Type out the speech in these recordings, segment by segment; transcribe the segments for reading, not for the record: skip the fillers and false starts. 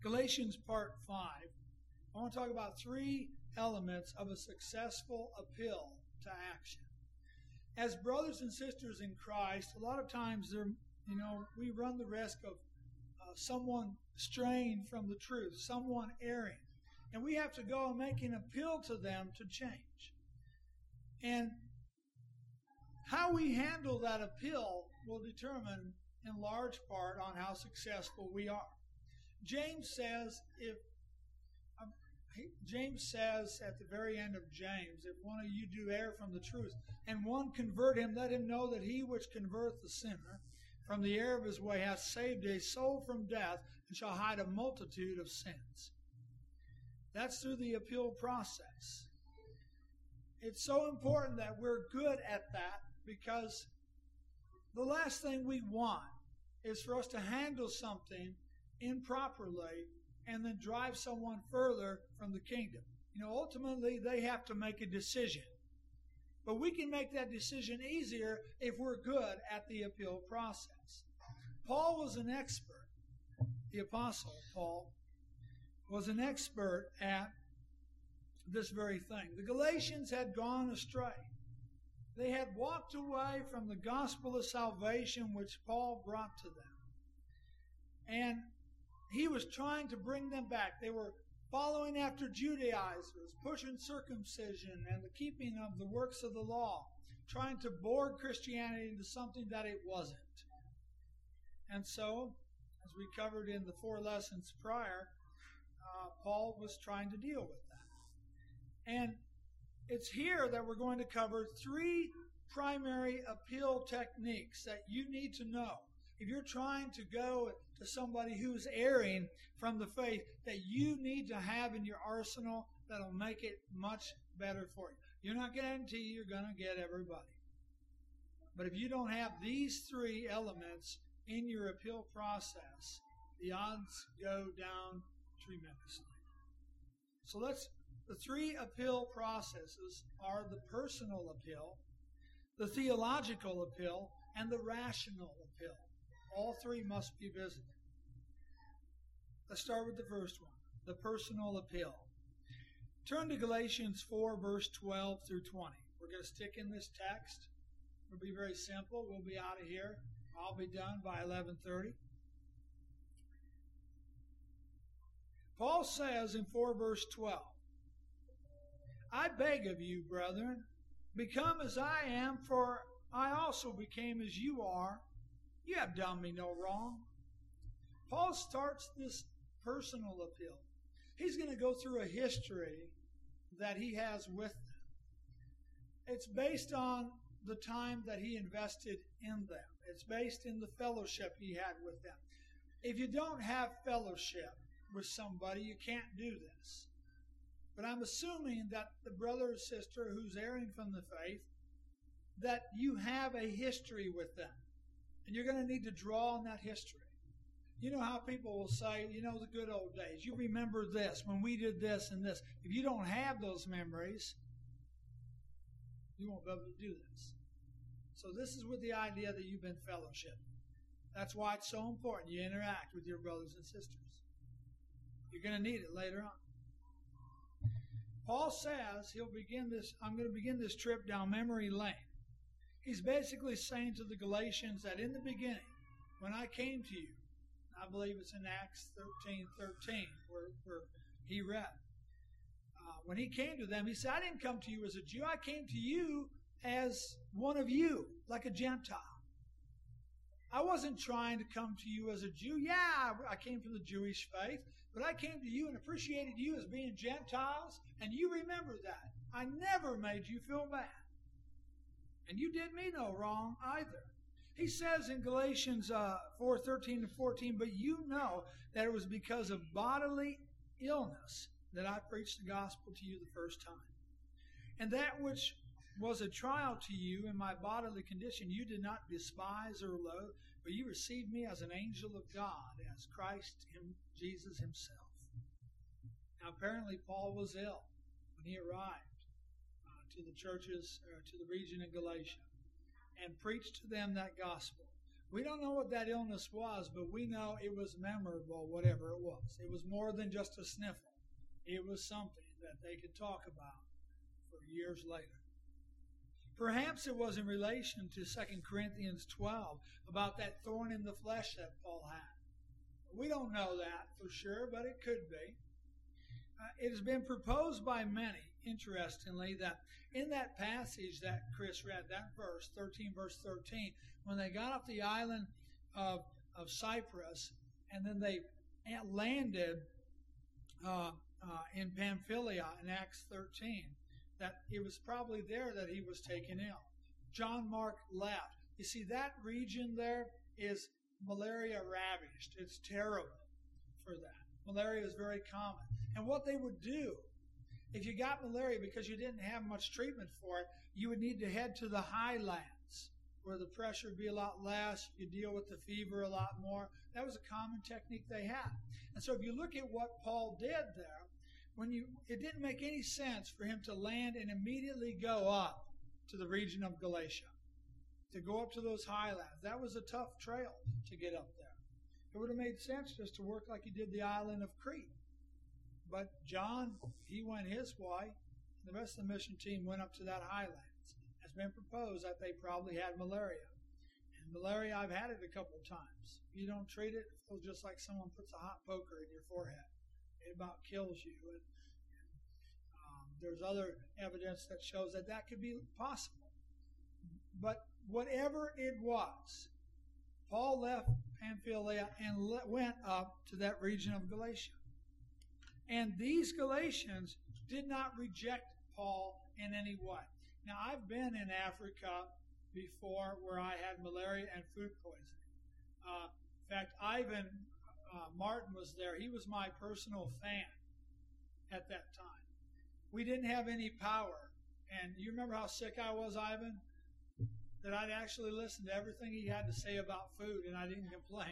Galatians part 5. I want to talk about 3 elements of a successful appeal to action. As brothers and sisters in Christ, a lot of times we run the risk of someone straying from the truth, someone erring. And we have to go and make an appeal to them to change. And how we handle that appeal will determine in large part on how successful we are. James says at the very end of James, if one of you do err from the truth, and one convert him, let him know that he which converteth the sinner from the error of his way hath saved a soul from death, and shall hide a multitude of sins. That's through the appeal process. It's so important that we're good at that, because the last thing we want is for us to handle something improperly and then drive someone further from the kingdom. Ultimately, they have to make a decision. But we can make that decision easier if we're good at the appeal process. Paul was an expert. The Apostle Paul was an expert at this very thing. The Galatians had gone astray. They had walked away from the gospel of salvation which Paul brought to them. And he was trying to bring them back. They were following after Judaizers, pushing circumcision and the keeping of the works of the law, trying to board Christianity into something that it wasn't. And so, as we covered in the 4 lessons prior, Paul was trying to deal with that. And it's here that we're going to cover 3 primary appeal techniques that you need to know. If you're trying to go to somebody who's erring from the faith, that you need to have in your arsenal that'll make it much better for you. You're not guaranteed you're going to get everybody. But if you don't have these 3 elements in your appeal process, the odds go down tremendously. So the 3 appeal processes are the personal appeal, the theological appeal, and the rational appeal. All 3 must be visited. Let's start with the first one, the personal appeal. Turn to Galatians 4, verse 12 through 20. We're going to stick in this text. It'll be very simple. We'll be out of here. I'll be done by 11:30. Paul says in 4 verse 12, I beg of you, brethren, become as I am, for I also became as you are. You have done me no wrong. Paul starts this personal appeal. He's going to go through a history that he has with them. It's based on the time that he invested in them. It's based in the fellowship he had with them. If you don't have fellowship with somebody, you can't do this. But I'm assuming that the brother or sister who's erring from the faith, that you have a history with them. And you're going to need to draw on that history. You know how people will say, the good old days. You remember this, when we did this and this. If you don't have those memories, you won't be able to do this. So this is with the idea that you've been fellowshipped. That's why it's so important you interact with your brothers and sisters. You're going to need it later on. Paul says I'm going to begin this trip down memory lane. He's basically saying to the Galatians that in the beginning, when I came to you, I believe it's in Acts 13:13 where he read. When he came to them, he said, I didn't come to you as a Jew. I came to you as one of you, like a Gentile. I wasn't trying to come to you as a Jew. Yeah, I came from the Jewish faith, but I came to you and appreciated you as being Gentiles, and you remember that. I never made you feel bad. And you did me no wrong either. He says in Galatians 4:13-14, but you know that it was because of bodily illness that I preached the gospel to you the first time. And that which was a trial to you in my bodily condition, you did not despise or loathe, but you received me as an angel of God, as Christ, Jesus himself. Now apparently Paul was ill when he arrived to the churches, or to the region in Galatia, and preached to them that gospel. We don't know what that illness was, but we know it was memorable, whatever it was. It was more than just a sniffle. It was something that they could talk about for years later. Perhaps it was in relation to 2 Corinthians 12 about that thorn in the flesh that Paul had. We don't know that for sure, but it could be. It has been proposed by many, interestingly, that in that passage that Chris read, that verse 13, when they got off the island of Cyprus and then they landed in Pamphylia in Acts 13, that it was probably there that he was taken ill. John Mark left. You see, that region there is malaria ravaged. It's terrible for that. Malaria is very common. And what they would do, if you got malaria because you didn't have much treatment for it, you would need to head to the highlands where the pressure would be a lot less. You deal with the fever a lot more. That was a common technique they had. And so if you look at what Paul did there, it didn't make any sense for him to land and immediately go up to the region of Galatia, to go up to those highlands. That was a tough trail to get up there. It would have made sense just to work like he did the island of Crete. But John, he went his way. The rest of the mission team went up to that highlands. It's been proposed that they probably had malaria. And malaria, I've had it a couple of times. If you don't treat it, it feels just like someone puts a hot poker in your forehead. It about kills you. And there's other evidence that shows that that could be possible. But whatever it was, Paul left Pamphylia and went up to that region of Galatia. And these Galatians did not reject Paul in any way. Now, I've been in Africa before where I had malaria and food poisoning. In fact, Ivan Martin was there. He was my personal fan at that time. We didn't have any power. And you remember how sick I was, Ivan? That I'd actually listen to everything he had to say about food, and I didn't complain.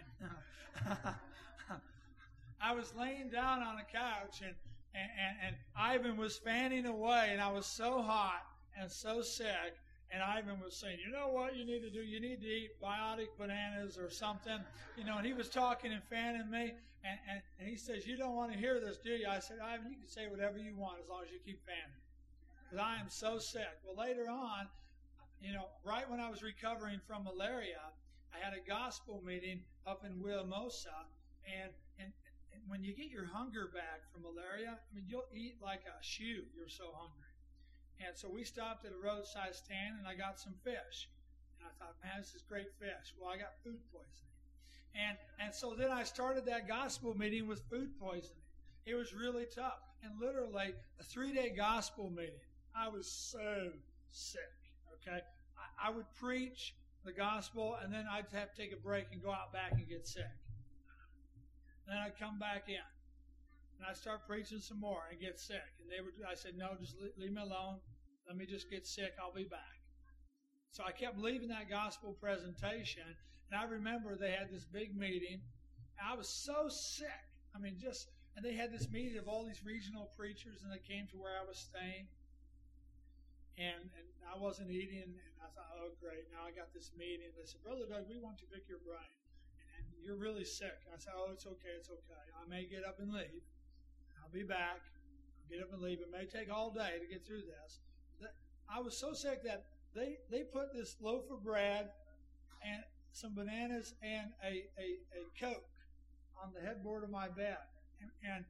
I was laying down on a couch, and Ivan was fanning away, and I was so hot and so sick, and Ivan was saying, you know what you need to do? You need to eat biotic bananas or something. And he was talking and fanning me, and he says, you don't want to hear this, do you? I said, Ivan, you can say whatever you want as long as you keep fanning, because I am so sick. Well, later on, right when I was recovering from malaria, I had a gospel meeting up in Villahermosa, and when you get your hunger back from malaria, you'll eat like a shoe. You're so hungry. And so we stopped at a roadside stand, and I got some fish. And I thought, man, this is great fish. Well, I got food poisoning. And so then I started that gospel meeting with food poisoning. It was really tough. And literally, a 3-day gospel meeting. I was so sick, okay? I would preach the gospel, and then I'd have to take a break and go out back and get sick. Then I'd come back in, and I'd start preaching some more and get sick. And I said, no, just leave me alone. Let me just get sick. I'll be back. So I kept leaving that gospel presentation, and I remember they had this big meeting. And I was so sick. And they had this meeting of all these regional preachers, and they came to where I was staying. And I wasn't eating, and I thought, oh, great, now I got this meeting. They said, Brother Doug, we want to pick your brain. And you're really sick. I said, oh, it's okay. I may get up and leave. I'll be back. I'll get up and leave. It may take all day to get through this. I was so sick that they put this loaf of bread and some bananas and a Coke on the headboard of my bed. And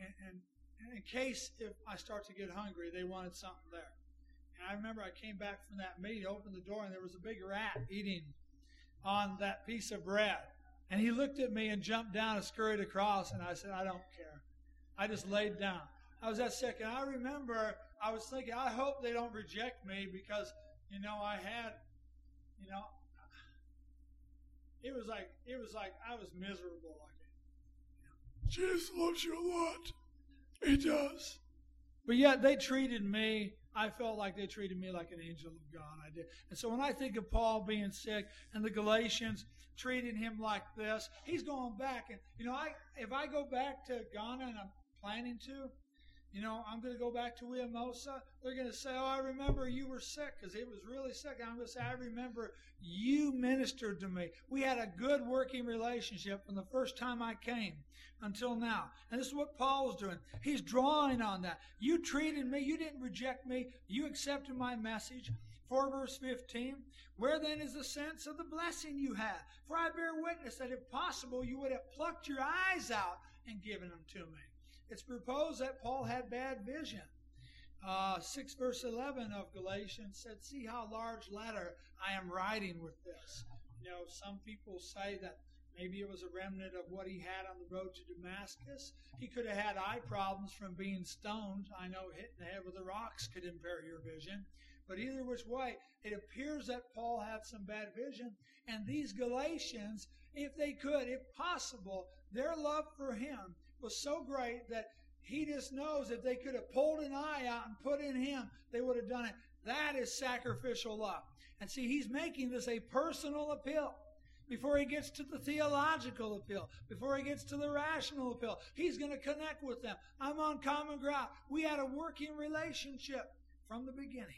in case if I start to get hungry, they wanted something there. And I remember I came back from that meeting, opened the door, and there was a big rat eating on that piece of bread. And he looked at me and jumped down and scurried across, and I said, I don't care. I just laid down. I was that sick, and I remember I was thinking, I hope they don't reject me because, I had, it was like I was miserable. Jesus loves you a lot. He does. But yet they treated me, I felt like they treated me like an angel of God. I did. And so when I think of Paul being sick and the Galatians treating him like this, he's going back. And, if I go back to Ghana, and I'm planning to, You know, I'm going to go back to Wiamosa. They're going to say, oh, I remember you were sick because it was really sick. I'm going to say, I remember you ministered to me. We had a good working relationship from the first time I came until now. And this is what Paul's doing. He's drawing on that. You treated me. You didn't reject me. You accepted my message. 4 verse 15, where then is the sense of the blessing you have? For I bear witness that if possible you would have plucked your eyes out and given them to me. It's proposed that Paul had bad vision. 6 verse 11 of Galatians said, see how large letter I am writing with this. You know, some people say that maybe it was a remnant of what he had on the road to Damascus. He could have had eye problems from being stoned. I know hitting the head with the rocks could impair your vision. But either which way, it appears that Paul had some bad vision. And these Galatians, if they could, if possible, their love for him was so great that he just knows if they could have pulled an eye out and put in him, they would have done it. That is sacrificial love. And see, he's making this a personal appeal. Before he gets to the theological appeal, before he gets to the rational appeal, he's going to connect with them. I'm on common ground. We had a working relationship from the beginning.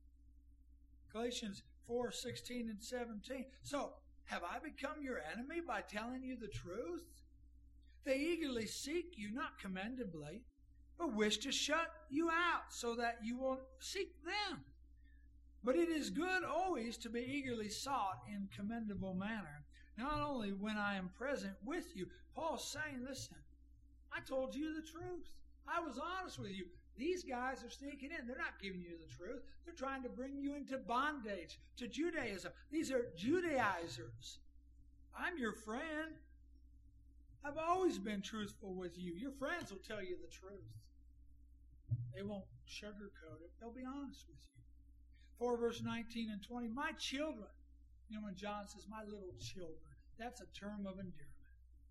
Galatians 4:16 and 17. So, have I become your enemy by telling you the truth? They eagerly seek you, not commendably, but wish to shut you out so that you won't seek them. But it is good always to be eagerly sought in commendable manner, not only when I am present with you. Paul's saying, listen, I told you the truth. I was honest with you. These guys are sneaking in. They're not giving you the truth. They're trying to bring you into bondage, to Judaism. These are Judaizers. I'm your friend. I've always been truthful with you. Your friends will tell you the truth. They won't sugarcoat it. They'll be honest with you. 4 verse 19 and 20. My children. You know when John says, my little children, that's a term of endearment.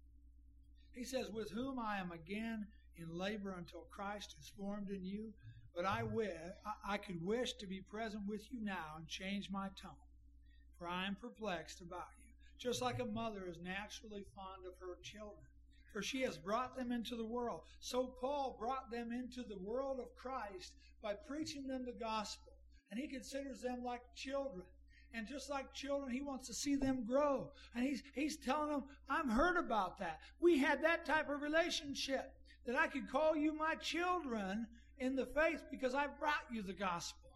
He says, with whom I am again in labor until Christ is formed in you. But I could wish to be present with you now and change my tone. For I am perplexed about you. Just like a mother is naturally fond of her children. For she has brought them into the world. So Paul brought them into the world of Christ by preaching them the gospel. And he considers them like children. And just like children, he wants to see them grow. And he's telling them, I'm hurt about that. We had that type of relationship. That I could call you my children in the faith because I brought you the gospel.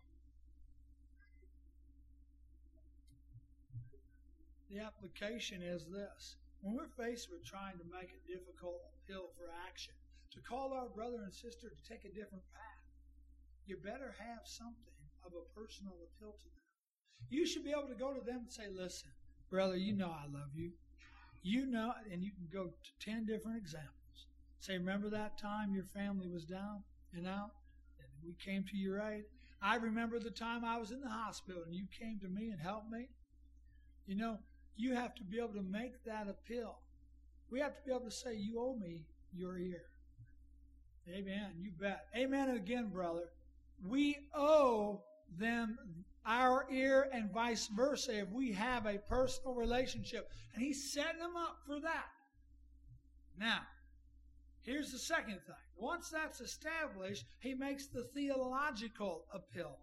The application is this. When we're faced with trying to make a difficult appeal for action, to call our brother and sister to take a different path, you better have something of a personal appeal to them. You should be able to go to them and say, listen, brother, you know I love you. You know, and you can go to 10 different examples. Say, remember that time your family was down and out? And we came to your aid. I remember the time I was in the hospital and you came to me and helped me. You know, you have to be able to make that appeal. We have to be able to say, you owe me your ear. Amen. You bet. Amen again, brother. We owe them our ear and vice versa if we have a personal relationship. And he's setting them up for that. Now, here's the second thing. Once that's established, he makes the theological appeal.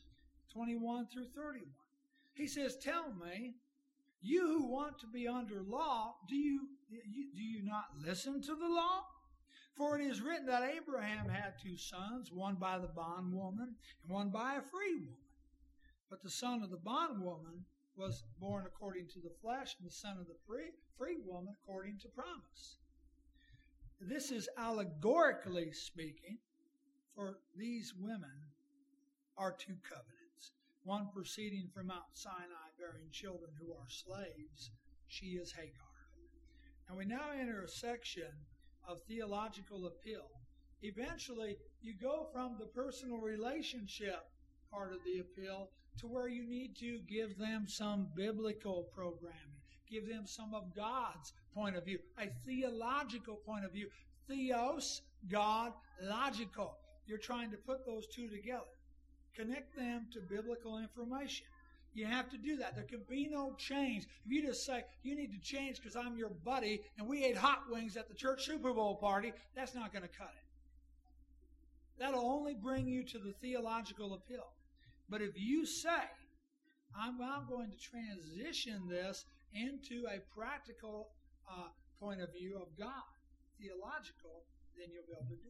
21 through 31. He says, tell me, you who want to be under law, do you not listen to the law? For it is written that Abraham had 2 sons, one by the bondwoman and one by a free woman. But the son of the bondwoman was born according to the flesh, and the son of the free woman according to promise. This is allegorically speaking, for these women are 2 covenants. One proceeding from Mount Sinai, bearing children who are slaves. She is Hagar. And we now enter a section of theological appeal. Eventually, you go from the personal relationship part of the appeal to where you need to give them some biblical programming. Give them some of God's point of view, a theological point of view. Theos, God, logical. You're trying to put those 2 together. Connect them to biblical information. You have to do that. There can be no change. If you just say, you need to change because I'm your buddy and we ate hot wings at the church Super Bowl party, that's not going to cut it. That'll only bring you to the theological appeal. But if you say, I'm going to transition this into a practical point of view of God, theological, then you'll be able to do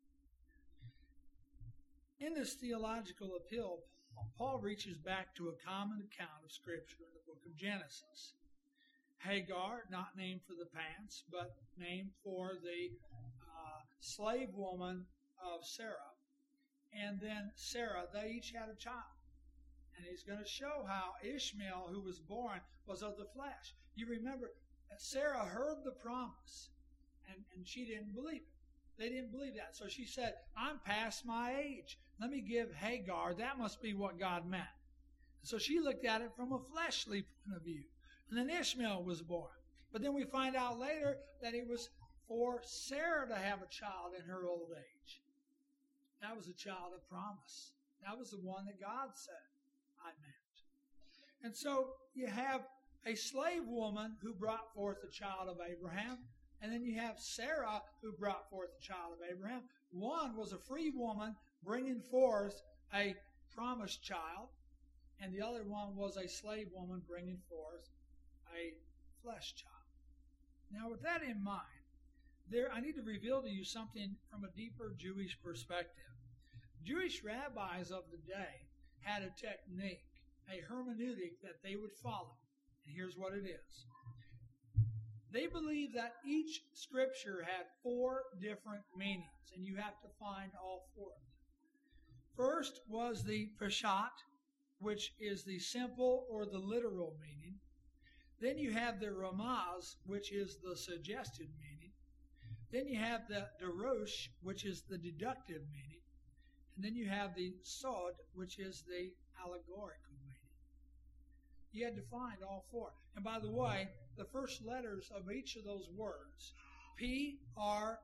it. In this theological appeal, Paul reaches back to a common account of Scripture in the book of Genesis. Hagar, not named for the pants, but named for the slave woman of Sarah. And then Sarah, they each had a child. And he's going to show how Ishmael, who was born, was of the flesh. You remember, Sarah heard the promise, and she didn't believe it. They didn't believe that. So she said, I'm past my age. Let me give Hagar. That must be what God meant. So she looked at it from a fleshly point of view. And then Ishmael was born. But then we find out later that it was for Sarah to have a child in her old age. That was a child of promise. That was the one that God said, I meant. And so you have a slave woman who brought forth a child of Abraham. And then you have Sarah who brought forth a child of Abraham. One was a free woman bringing forth a promised child. And the other one was a slave woman bringing forth a flesh child. Now, with that in mind, I need to reveal to you something from a deeper Jewish perspective. Jewish rabbis of the day had a technique, a hermeneutic that they would follow. And here's what it is. They believed that each scripture had 4 different meanings, and you have to find all 4 of them. First was the Peshat, which is the simple or the literal meaning. Then you have the Ramaz, which is the suggested meaning. Then you have the Darosh, which is the deductive meaning. And then you have the Sod, which is the allegorical meaning. You had to find all 4. And by the way, the first letters of each of those words, PRDS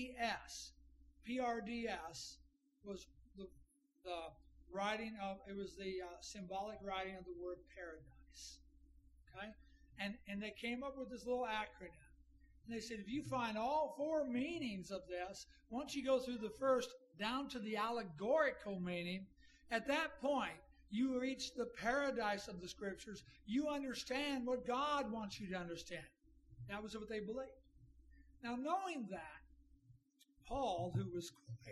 was the writing of, it was the symbolic writing of the word paradise. Okay? And they came up with this little acronym. And they said, if you find all 4 meanings of this, once you go through the first down to the allegorical meaning, at that point, you reach the paradise of the Scriptures. You understand what God wants you to understand. That was what they believed. Now, knowing that, Paul, who was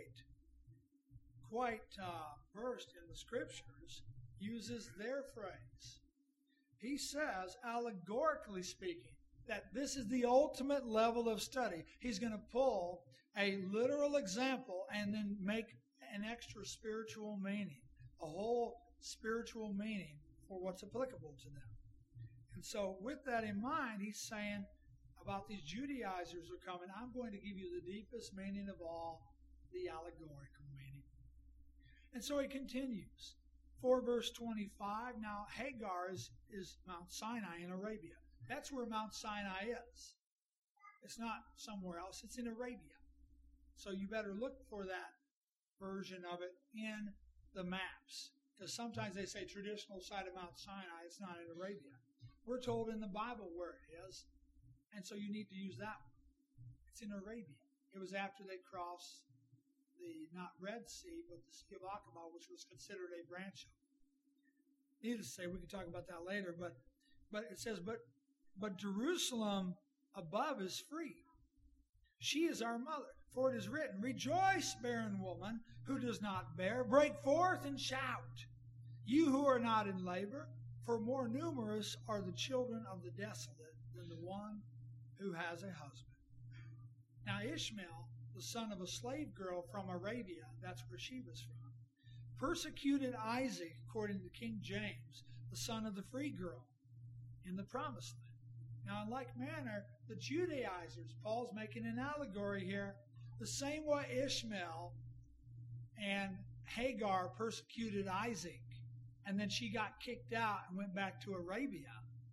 quite versed in the Scriptures, uses their phrase. He says, allegorically speaking, that this is the ultimate level of study. He's going to pull a literal example and then make an extra spiritual meaning, a whole spiritual meaning for what's applicable to them. And so with that in mind, he's saying about these Judaizers are coming, I'm going to give you the deepest meaning of all, the allegorical meaning. And so he continues. 4 verse 25, now Hagar is Mount Sinai in Arabia. That's where Mount Sinai is. It's not somewhere else. It's in Arabia. So you better look for that version of it in the maps. Because sometimes they say traditional site of Mount Sinai. It's not in Arabia. We're told in the Bible where it is. And so you need to use that one. It's in Arabia. It was after they crossed the, not Red Sea, but the Sea of Aqaba, which was considered a branch of it. Needless to say, we can talk about that later, but it says, but Jerusalem above is free. She is our mother. For it is written, rejoice, barren woman, who does not bear. Break forth and shout, you who are not in labor. For more numerous are the children of the desolate than the one who has a husband. Now Ishmael, the son of a slave girl from Arabia, that's where she was from, persecuted Isaac, according to King James, the son of the free girl, in the promised land. Now, in like manner, the Judaizers, Paul's making an allegory here, the same way Ishmael and Hagar persecuted Isaac, and then she got kicked out and went back to Arabia.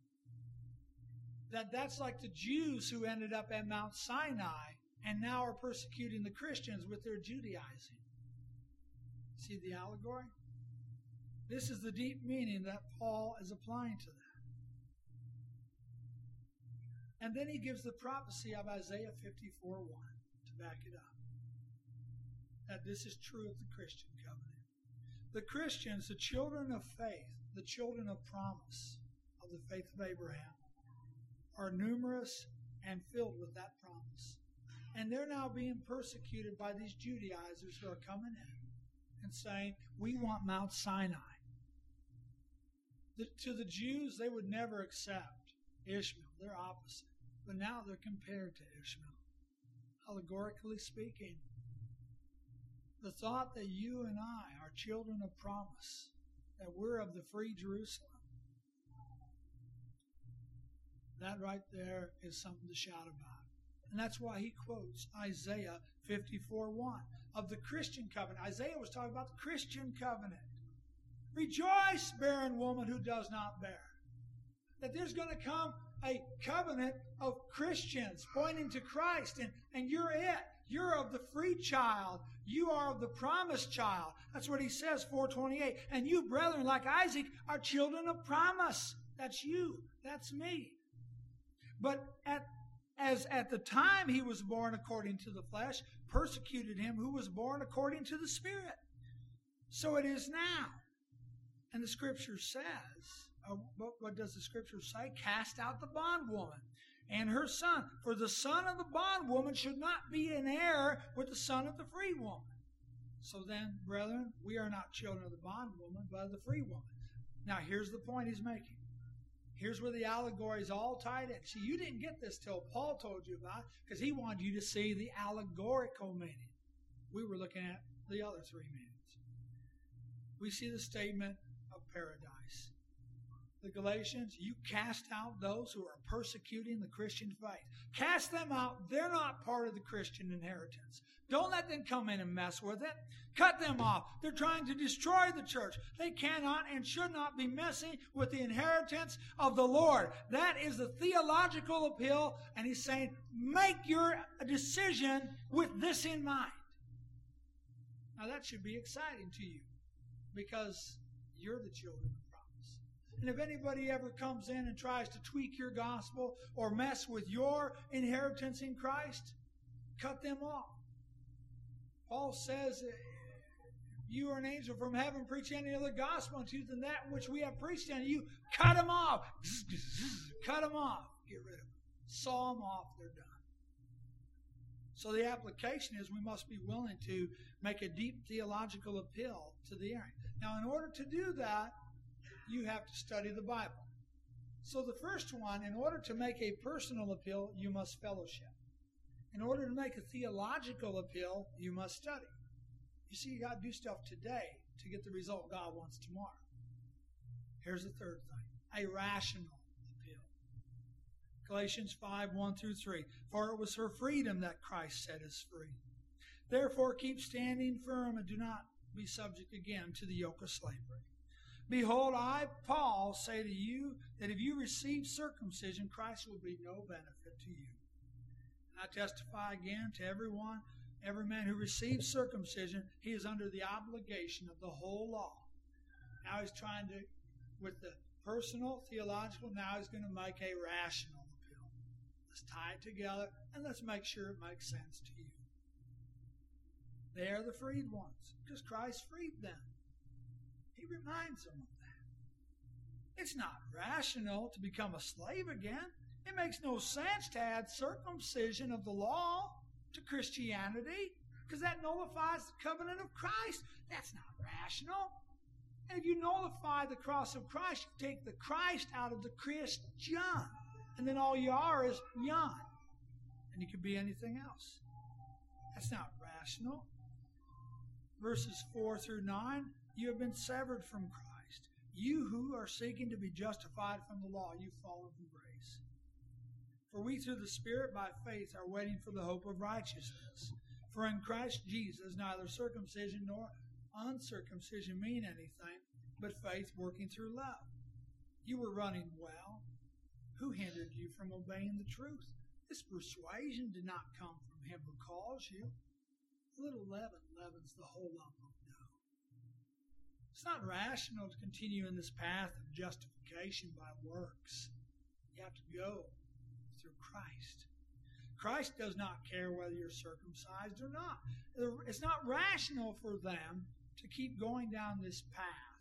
That's like the Jews who ended up at Mount Sinai and now are persecuting the Christians with their Judaizing. See the allegory? This is the deep meaning that Paul is applying to that. And then he gives the prophecy of Isaiah 54:1 to back it up. that this is true of the Christian covenant. The Christians, the children of faith, the children of promise of the faith of Abraham, are numerous and filled with that promise. And they're now being persecuted by these Judaizers who are coming in and saying, we want Mount Sinai. To the Jews, they would never accept Ishmael. They're opposite. But now they're compared to Ishmael. Allegorically speaking, the thought that you and I are children of promise, that we're of the free Jerusalem, that right there is something to shout about. And that's why he quotes Isaiah 54:1 of the Christian covenant. Isaiah was talking about the Christian covenant. Rejoice, barren woman who does not bear. That there's going to come a covenant of Christians pointing to Christ, and you're it. You're of the free child. You are of the promised child. That's what he says, 4:28. And you, brethren, like Isaac, are children of promise. That's you. That's me. But at the time he was born according to the flesh, persecuted him who was born according to the Spirit. So it is now. And the Scripture says, what does the Scripture say? Cast out the bondwoman and her son. For the son of the bondwoman should not be in error with the son of the free woman. So then, brethren, we are not children of the bondwoman, but of the free woman. Now, here's the point he's making. Here's where the allegory is all tied in. See, you didn't get this till Paul told you about it, because he wanted you to see the allegorical meaning. We were looking at the other three meanings. We see the statement of paradise. The Galatians, you cast out those who are persecuting the Christian faith. Cast them out. They're not part of the Christian inheritance. Don't let them come in and mess with it. Cut them off. They're trying to destroy the church. They cannot and should not be messing with the inheritance of the Lord. That is the theological appeal, and he's saying, make your decision with this in mind. Now that should be exciting to you, because you're the children of promise. And if anybody ever comes in and tries to tweak your gospel or mess with your inheritance in Christ, cut them off. Paul says, you are an angel from heaven, preach any other gospel unto you than that which we have preached unto you. Cut them off. Cut them off. Get rid of them. Saw them off. They're done. So the application is we must be willing to make a deep theological appeal to the erring. Now, in order to do that, you have to study the Bible. So the first one, in order to make a personal appeal, you must fellowship. In order to make a theological appeal, you must study. You see, you got to do stuff today to get the result God wants tomorrow. Here's the third thing, a rational appeal. Galatians 5:1-3. For it was for freedom that Christ set us free. Therefore keep standing firm and do not be subject again to the yoke of slavery. Behold, I, Paul, say to you that if you receive circumcision, Christ will be no benefit to you. And I testify again to every man who receives circumcision, he is under the obligation of the whole law. Now he's trying to, with the personal, theological, now he's going to make a rational appeal. Let's tie it together and let's make sure it makes sense to you. They are the freed ones because Christ freed them. He reminds them of that. It's not rational to become a slave again. It makes no sense to add circumcision of the law to Christianity, because that nullifies the covenant of Christ. That's not rational. And if you nullify the cross of Christ, you take the Christ out of the Christian, and then all you are is Yon, and you could be anything else. That's not rational. Verses 4-9, you have been severed from Christ. You who are seeking to be justified from the law, you've fallen from grace. For we through the Spirit by faith are waiting for the hope of righteousness. For in Christ Jesus neither circumcision nor uncircumcision mean anything, but faith working through love. You were running well. Who hindered you from obeying the truth? This persuasion did not come from him who calls you. Little leaven leavens the whole lump of dough. It's not rational to continue in this path of justification by works. You have to go through Christ. Christ does not care whether you're circumcised or not. It's not rational for them to keep going down this path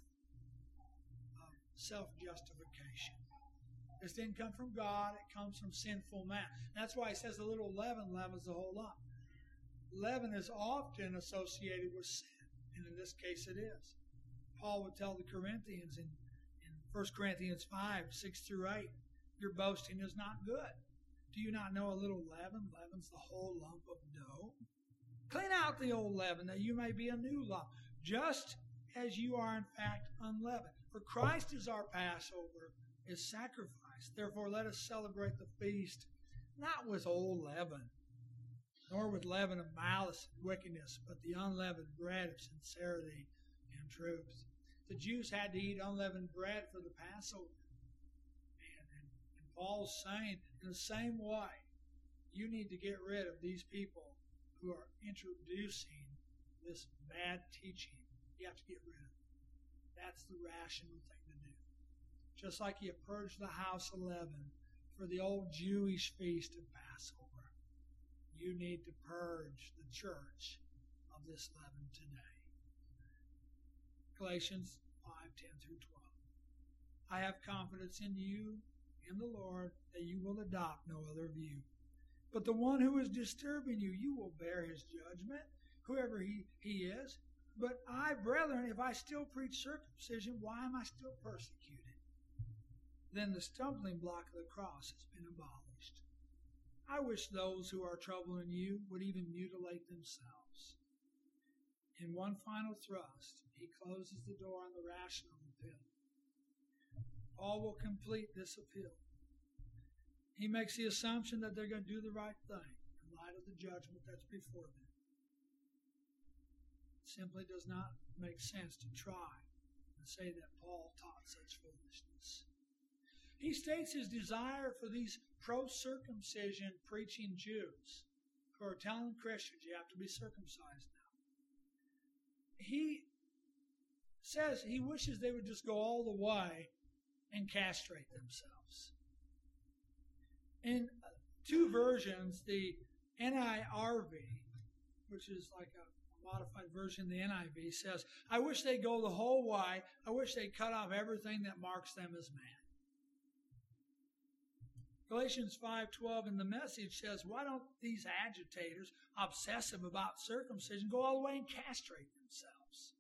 of self-justification. This didn't come from God. It comes from sinful man. That's why he says a little leaven leavens the whole lump. Leaven is often associated with sin, and in this case it is. Paul would tell the Corinthians in 1 Corinthians 5, 6 through 8, your boasting is not good. Do you not know a little leaven leavens the whole lump of dough? Clean out the old leaven, that you may be a new lump, just as you are in fact unleavened. For Christ is our Passover, is sacrifice. Therefore let us celebrate the feast, not with old leaven, nor with leaven of malice and wickedness, but the unleavened bread of sincerity and truth. The Jews had to eat unleavened bread for the Passover. And Paul's saying, in the same way, you need to get rid of these people who are introducing this bad teaching. You have to get rid of it. That's the rational thing to do. Just like you purged the house of leaven for the old Jewish feast of Passover, you need to purge the church of this leaven today. Galatians 5:10 through 12. I have confidence in you, in the Lord, that you will adopt no other view. But the one who is disturbing you, you will bear his judgment, whoever he is. But I, brethren, if I still preach circumcision, why am I still persecuted? Then the stumbling block of the cross has been abolished. I wish those who are troubling you would even mutilate themselves. In one final thrust, he closes the door on the rational appeal. Paul will complete this appeal. He makes the assumption that they're going to do the right thing in light of the judgment that's before them. It simply does not make sense to try and say that Paul taught such foolishness. He states his desire for these pro-circumcision preaching Jews who are telling Christians you have to be circumcised now. He says he wishes they would just go all the way and castrate themselves. In two versions, the NIRV, which is like a modified version of the NIV, says, I wish they'd go the whole way. I wish they'd cut off everything that marks them as man. Galatians 5:12 in the Message says, why don't these agitators, obsessive about circumcision, go all the way and castrate themselves?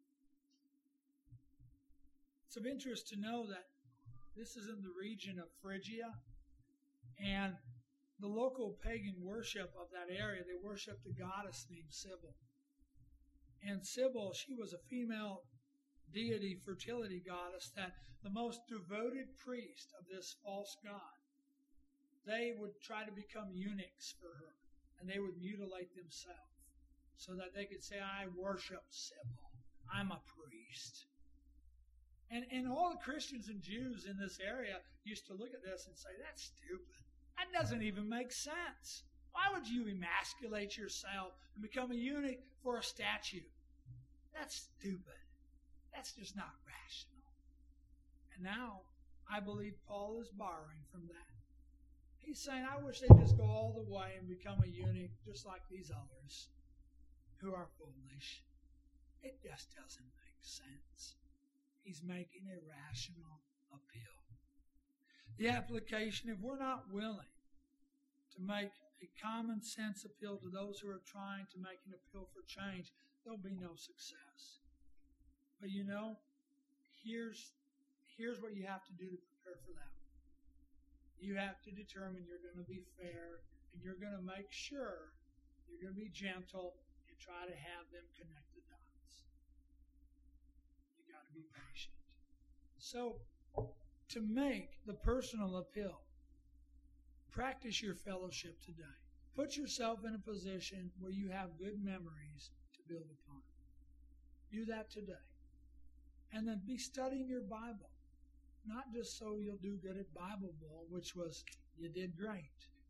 It's of interest to know that this is in the region of Phrygia, and the local pagan worship of that area, they worshiped a goddess named Sybil. And Sybil, she was a female deity, fertility goddess, that the most devoted priest of this false god, they would try to become eunuchs for her, and they would mutilate themselves so that they could say, I worship Sybil. I'm a priest. And all the Christians and Jews in this area used to look at this and say, that's stupid. That doesn't even make sense. Why would you emasculate yourself and become a eunuch for a statue? That's stupid. That's just not rational. And now, I believe Paul is borrowing from that. He's saying, I wish they'd just go all the way and become a eunuch just like these others who are foolish. It just doesn't make sense. He's making a rational appeal. The application, if we're not willing to make a common sense appeal to those who are trying to make an appeal for change, there'll be no success. But you know, here's what you have to do to prepare for that. You have to determine you're going to be fair, and you're going to make sure you're going to be gentle and try to have them connect the dots. You got to be patient. So, to make the personal appeal, practice your fellowship today. Put yourself in a position where you have good memories to build upon. Do that today. And then be studying your Bible. Not just so you'll do good at Bible Bowl, which was, you did great,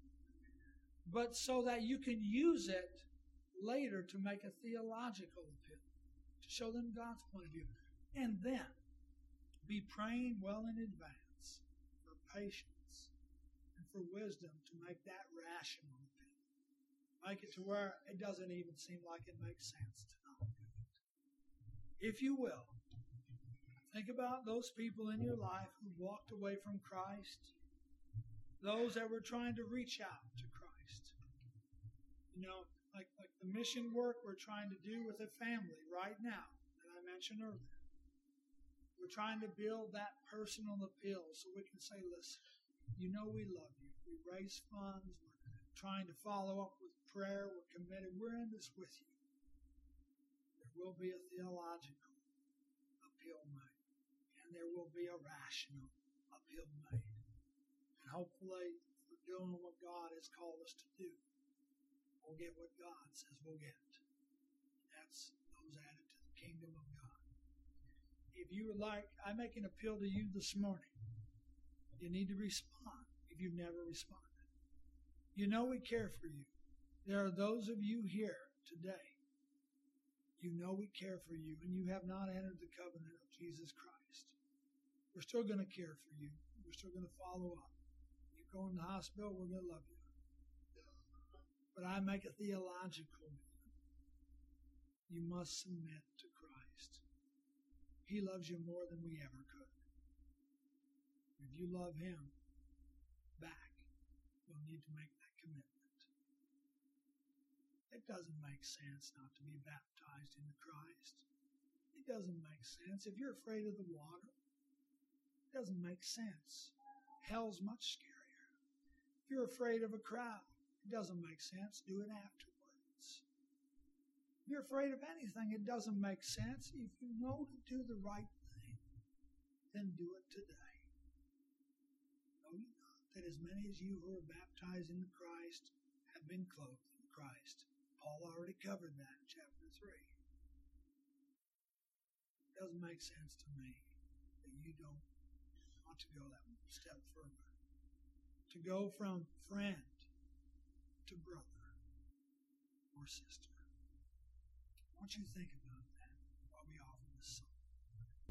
but so that you can use it later to make a theological appeal, to show them God's point of view. And then be praying well in advance for patience and for wisdom to make that rational appeal. Make it to where it doesn't even seem like it makes sense to not do it. If you will, think about those people in your life who walked away from Christ, those that were trying to reach out to Christ. Like the mission work we're trying to do with a family right now that I mentioned earlier. We're trying to build that personal appeal so we can say, listen, we love you. We raise funds. We're trying to follow up with prayer. We're committed. We're in this with you. There will be a theological appeal made, and there will be a rational appeal made. And hopefully, if we're doing what God has called us to do, we'll get what God says we'll get. That's those added to the kingdom of God. If you would like, I make an appeal to you this morning. You need to respond if you've never responded. We care for you. There are those of you here today. We care for you, and you have not entered the covenant of Jesus Christ. We're still going to care for you. We're still going to follow up. You go in the hospital, we're going to love you. But I make a theological view. You must submit to Christ. He loves you more than we ever could. If you love Him back, you'll need to make that commitment. It doesn't make sense not to be baptized into Christ. It doesn't make sense. If you're afraid of the water, it doesn't make sense. Hell's much scarier. If you're afraid of a crowd, it doesn't make sense. Do it afterwards. If you're afraid of anything, it doesn't make sense. If you know to do the right thing, then do it today. Know ye not that as many as you who are baptized into Christ have been clothed in Christ? Paul already covered that in chapter 3. It doesn't make sense to me that you don't want to go that step further. To go from friend to brother or sister. I want you to think about